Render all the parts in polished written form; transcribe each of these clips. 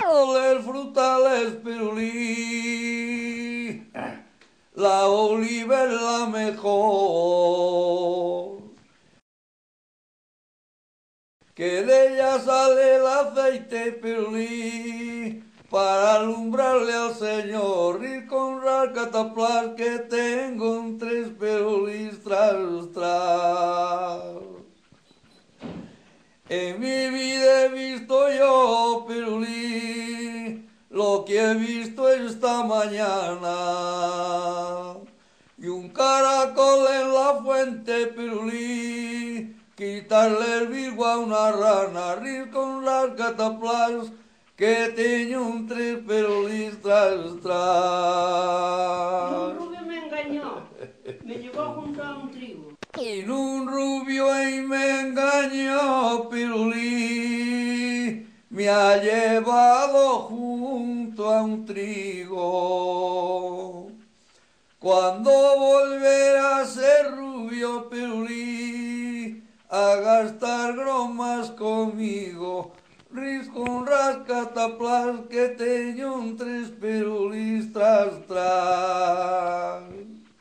Los frutales pirulí, la oliva es la mejor, que de ella sale el aceite pirulí, para alumbrarle al Señor, ir con cataplas que tengo un tres pirulís tras. En mi vida he visto yo, pirulí, lo que he visto esta mañana. Y un caracol en la fuente, pirulí, quitarle el virgo a una rana, rir con las cataplas, que tengo un tres pirulís tras. Un rubio me engañó, me llevó junto a un trigo. En un rubio y me engañó, pirulí, me ha llevado junto a un trigo. Cuando volverá a ser rubio, pirulí, a gastar bromas conmigo, ris con rascataplas, que tengo un tres pirulís tras.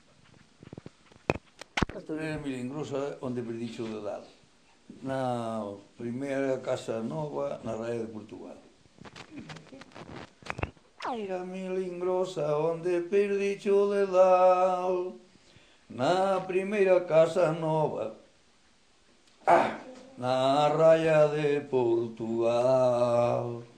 Esta era milingrosa onde predicho de dado. Na primeira casa nova na raia de Portugal. Era milingrosa onde perdicho de dal. Na primeira casa nova na raia de Portugal.